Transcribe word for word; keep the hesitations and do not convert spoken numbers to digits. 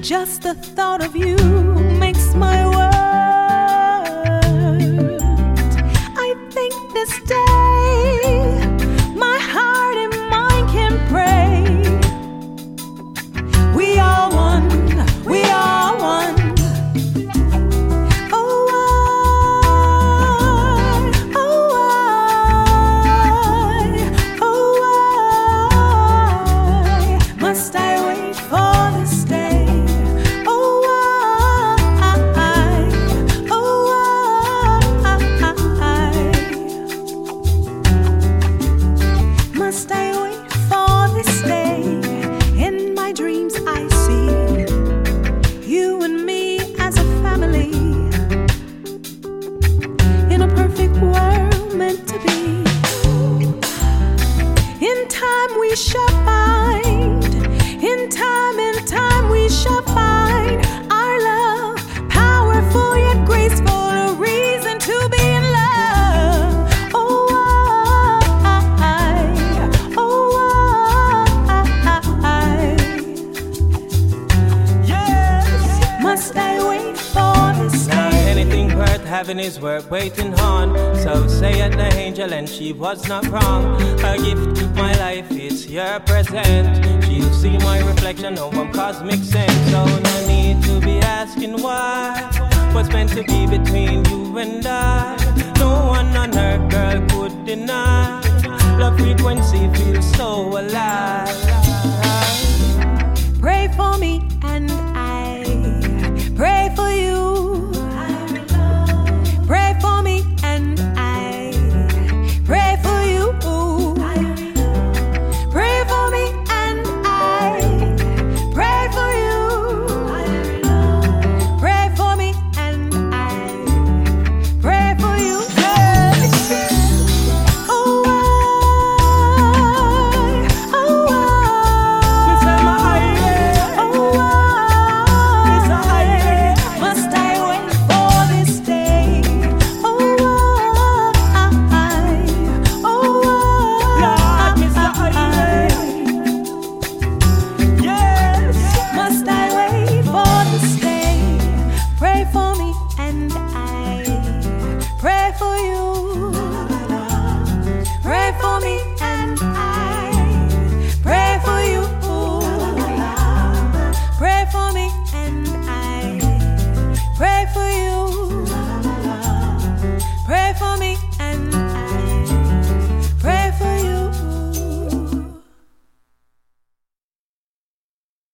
Just the thought of you makes my world. I think this day my heart and mind can pray. We are one, we are one. Oh, why, oh, why, oh, why must I wait for this day? Must I wait for this day? In my dreams I see you and me as a family, in a perfect world meant to be. In time we shall find, in time, in time we shall find our love, powerful yet graceful, a reason to be in love. Must I wait for this day? Now anything worth having is worth waiting on. So say it the angel and she was not wrong. A gift, my life is your present. She'll see my reflection, know I'm cosmic sense. So no need to be asking why. What's meant to be between you and I, no one on earth, girl, could deny. Love frequency feels so alive.